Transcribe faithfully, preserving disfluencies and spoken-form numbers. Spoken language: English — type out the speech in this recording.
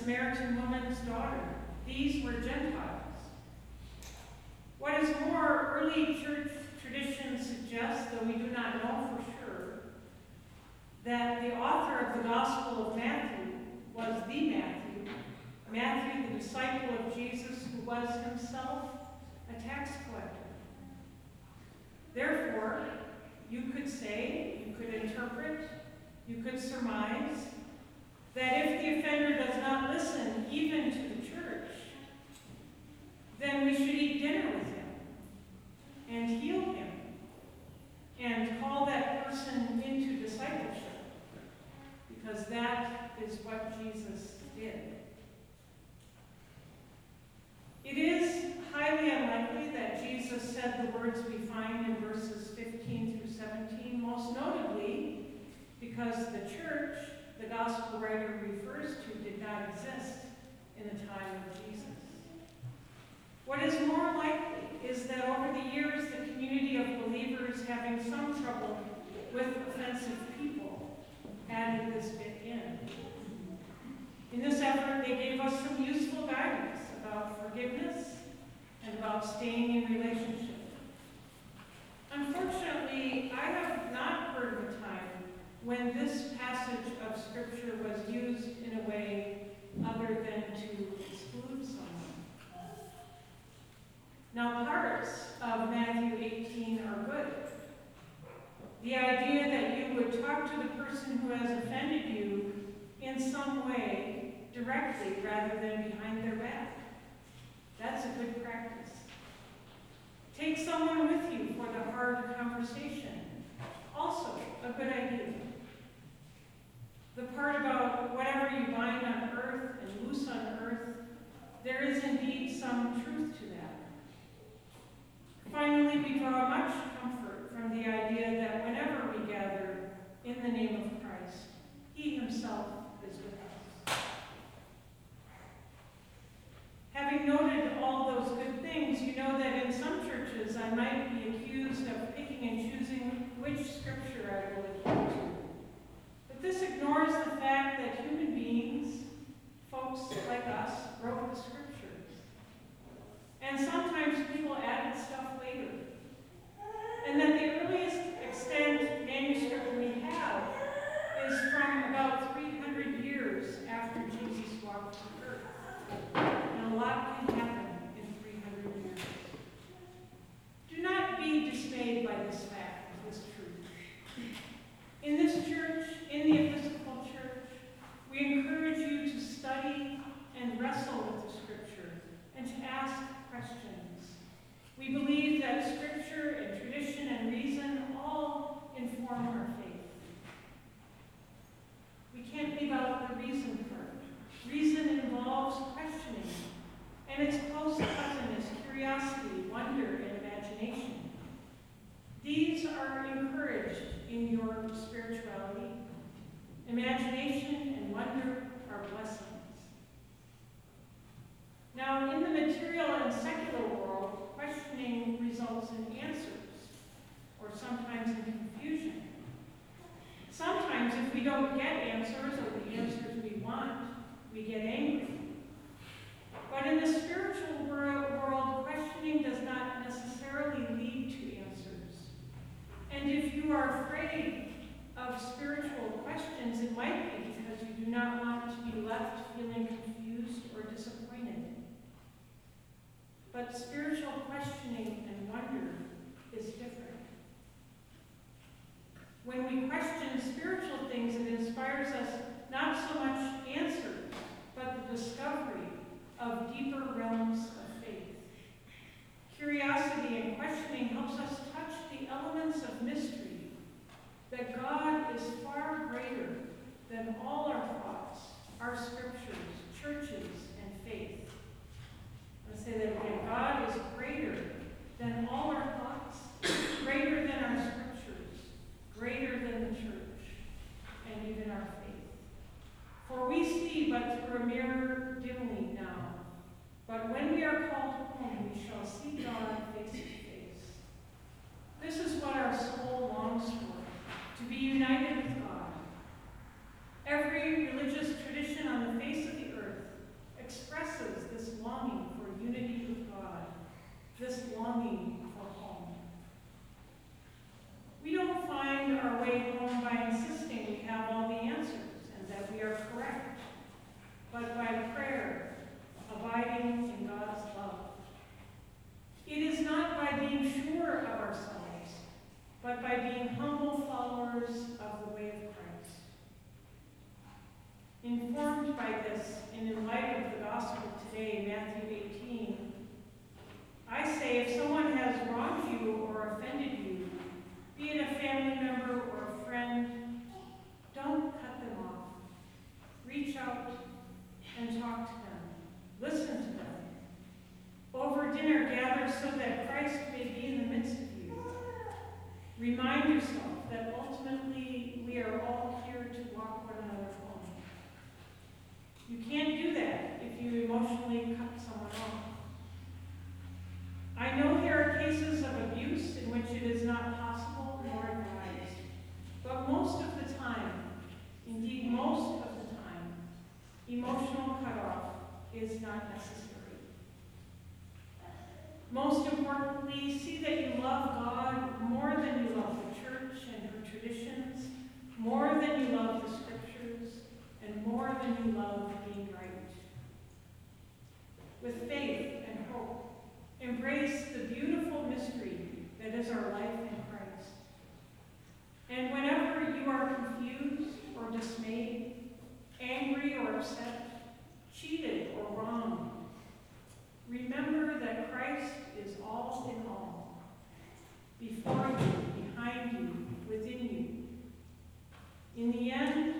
Samaritan woman's daughter. These were Gentiles. What is more, early church tradition suggests, though we do not know for sure, that the author of the Gospel of Matthew was the Matthew, Matthew, the disciple of Jesus, who was himself a tax collector. Therefore, you could say, you could interpret, you could surmise that if the offender does not listen even to the church, then we should eat dinner with him and heal him and call that person into discipleship, because that is what Jesus did. It is highly unlikely that Jesus said the words we find in verses fifteen through seventeen, most notably because the church the gospel writer refers to did not exist in the time of Jesus. What is more likely is that over the years, the community of believers, having some trouble with offensive people, added this bit in. In this effort, they gave us some useful guidance about forgiveness and about staying in relationship. Unfortunately, I have not heard of a time when this passage of Scripture was used in a way other than to exclude someone. Now, parts of Matthew eighteen are good. The idea that you would talk to the person who has offended you in some way directly rather than behind their back. That's a good practice. Take someone with you for the hard conversation. Also a good idea. The part about whatever you bind on earth and loose on earth, there is indeed some truth to that. Finally, we draw much comfort from the idea that whenever we gather in the name of Christ, He Himself is with us. Having noted all those good things, you know that in some churches I might be accused of picking and choosing which scripture I will adhere to. But this ignores the fact that human beings, folks like us, wrote the scriptures. And sometimes people added stuff later. And that the earliest extant manuscript we have is from about three hundred years after Jesus walked the earth. And a lot can happen in three hundred years. Do not be dismayed by this fact, this truth. In this church, in the Episcopal Church, we encourage you to study and wrestle with the Scripture and to ask questions. We believe that Scripture and tradition and reason all inform our faith. We can't leave out the reason part. Reason involves questioning, and its close cousin is curiosity, wonder, and imagination. These are encouraged in your spirituality. Imagination and wonder are blessings. Now, in the material and secular world, questioning results in answers, or sometimes in confusion. Sometimes, if we don't get answers or the answers we want, we get angry. But in the spiritual world, questioning does not necessarily lead to answers. And if you are afraid of spiritual questions, it might be because you do not want to be left feeling confused or disappointed. But spiritual questioning and wonder is different. When we question spiritual things, it inspires us not so much answers, but the discovery of deeper realms of faith. Curiosity and questioning helps us touch the elements of mystery, that God is far greater than all our thoughts, our scriptures, churches, and faith. Let's say that again. God is greater than all our thoughts, greater than our scriptures, greater than the church, and even our faith. For we see but through a mirror dimly now, but when we are called home, we shall see God face to face. This is what our soul longs for, to be united with God. Every religious tradition on the face of the earth talk to them. Listen to them. Over dinner, gather so that Christ may be in the midst of you. Remind yourself that ultimately we are all here to walk one another home. You can't do that if you emotionally cut someone off. I know there are cases of abuse in which it is not possible nor advised, but most of the time, indeed most of the time, emotional cutoff is not necessary. Most importantly, see that you love God more than you love the church and her traditions, more than you love the scriptures, and more than you love being right. With faith and hope, embrace the beautiful mystery that is our life in Christ. And whenever you are confused or dismayed, angry or upset, cheated or wronged, remember that Christ is all in all, before you, behind you, within you. In the end,